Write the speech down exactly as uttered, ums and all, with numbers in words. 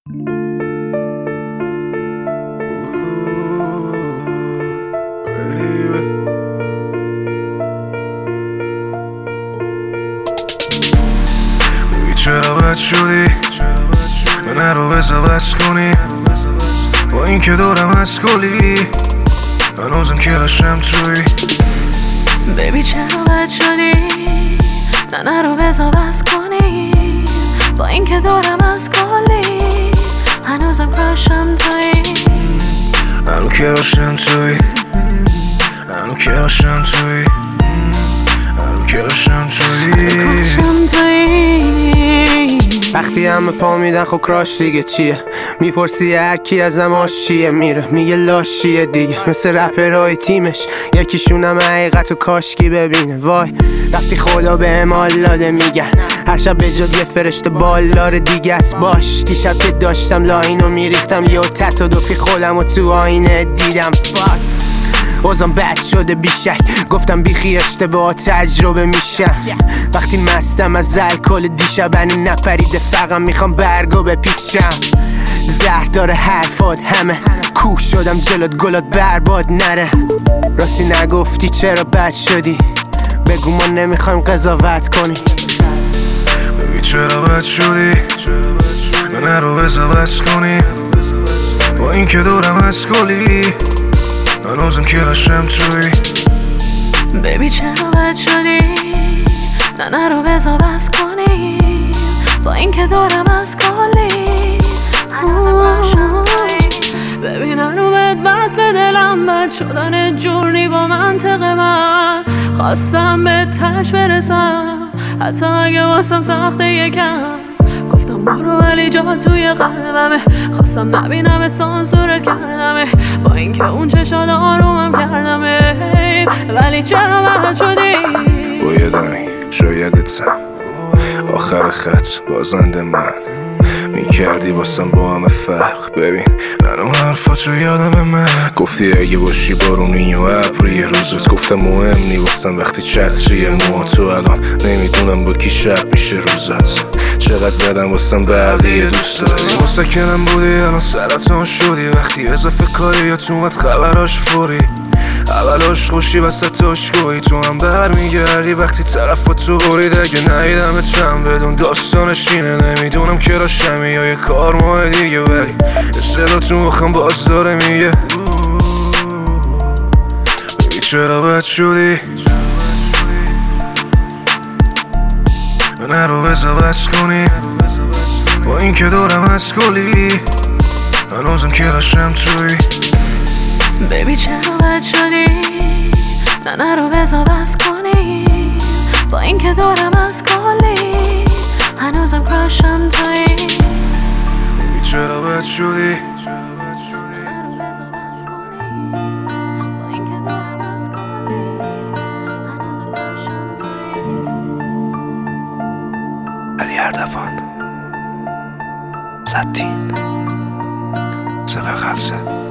چرا بد شدی من رو بزا بس کنی با این که دارم از کلی هنوزم که رشم توی بیبی چرا بد شدی نه رو بزا بس کنی با این که دارم از کلی هنوزم رشم توی هنو که رشم توی هنو که رشم توی هنو که رشم توی وقتی همه پا میدن خب کراش دیگه چیه؟ میپرسی هر کی ازم آشیه میره میگه لاشیه دیگه مثل رپرهای تیمش یکیشونم حقیقت و کاشکی ببینه. وای وقتی خدا به امال داده میگن هر شب به جاد یه فرشته بالدار دیگه است. باش دیشب که داشتم لاینو میریختم یه تصادفی خودم و تو آینه دیدم. فاک بازم بد شده بیشک گفتم بیخی اشتباه تجربه میشم. وقتی مستم از الکل دیشب هنو نپریده فقط میخوام برگو بپیچم. زهر داره حرفات همه کوه شدم جلوت گلات برباد نره. راستی نگفتی چرا بد شدی بگو ما نمیخوایم قضاوت کنی. ببین چرا بد شدی من رو بزا بس کنی با این که دارم از کلی هنوزم که رشم توی بیبی چرا بد شدی نه رو بزا بس کنی با این که دارم از کلی ببین هنو بهت وصل دلم بد شدن جورنی با منطق من خواستم به تش برسم حتی اگه واسم سخته یکم گفتم برو ولی جا توی قلبمه خواستم نبینم سانسورت کردمه با اینکه اون چشاد آرومم کردمه ولی چرا بد شدی بایدنی شایدتم آخر خط بازنده من میکردی واسم با همه فرق. ببین منو حرفاتو یادم من گفتی اگه باشی بارونی و ابری روزت گفتم مهم نی واسم وقتی چتریه مو تو الان نمیدونم با کی شب میشه روزت چقدر زدم واسم بعدی دوست داری واسه کنم بودی الان سرطان شدی وقتی اضافه کاری یا تو اومد خبراش فوری اولاش خوشی وسط تاشگویی تو هم برمیگردی وقتی طرف تو برید اگه نهیدم چند بدون داستانش اینه نمیدونم که راشمی یا یه کار ماه دیگه ولی اصلا تو مخم باز داره میگه ببین چرا بد شدی من رو بزا بس کنی با این که دارم از کلی هنوزم که رشم توی بیبی چرا بد شدی نه رو بزا بس کنی با این که دارم از کلی هنوزم کراشم توی بیبی چرا بد شدی علی اردوان ستین سپر خلصه